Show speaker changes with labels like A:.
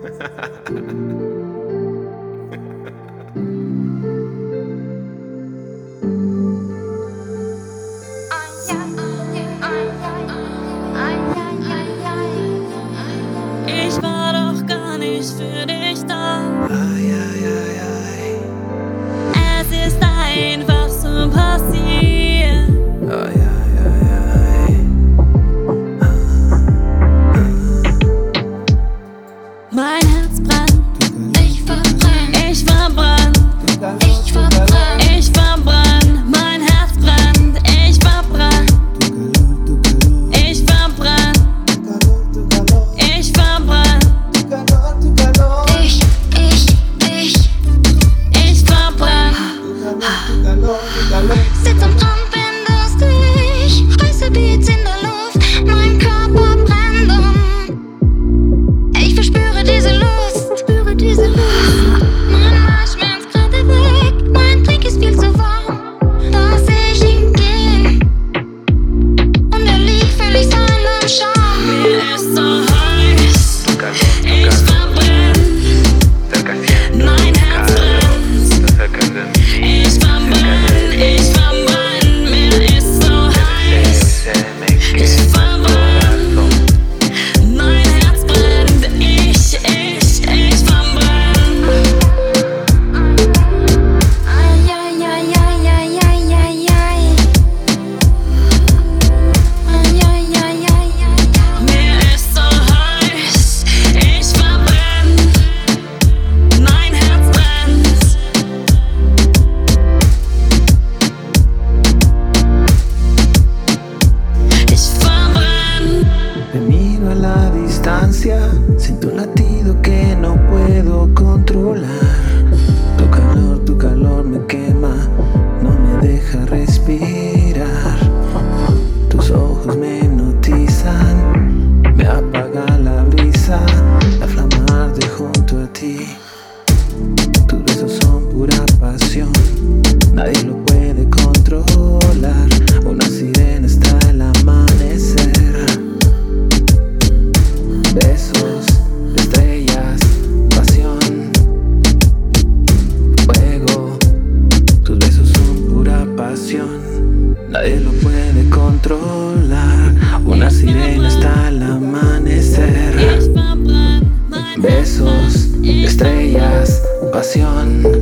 A: Ich war doch gar nicht für dich da. Es ist einfach so passiert. Mein Herz brennt, ich verbrenne, ich verbrenne, ich verbrenne, ich verbrenne, mein Herz brennt, ich verbrenne, ich verbrenne, ich verbrenne, ich verbrenne. Sitz am Strand, bin durstig, heiße Beats in der Luft, mein Körper brennt und ich verspüre diese Lust, Mein Marsch schmerzt gerade weg, mein Trink ist viel zu warm, dass ich ihn gehen und er liegt völlig seinem Charme. Mir ist so heiß, ich verbrenne, mein Herz brennt, ich verbrenne, mir ist so heiß, ich verbrenne, mein Herz brennt, ich verbrenne. Mir ist so heiß, ich verbrenne, mein Herz brennt. Ich verbrenne.
B: Te miro a la distancia, siento un latido que no puedo controlar. Tu calor me quema, no me deja respirar. Tus ojos me hipnotizan, me apaga la brisa, la flama arde junto a ti. Tus besos son pura pasión, nadie lo puede controlar. Una sirena está al amanecer. Besos, estrellas, pasión, fuego. Tus besos son pura pasión, nadie lo puede controlar. Una sirena está al amanecer.
A: Ich verbrenne, mein
B: Besos, estrellas, pasión.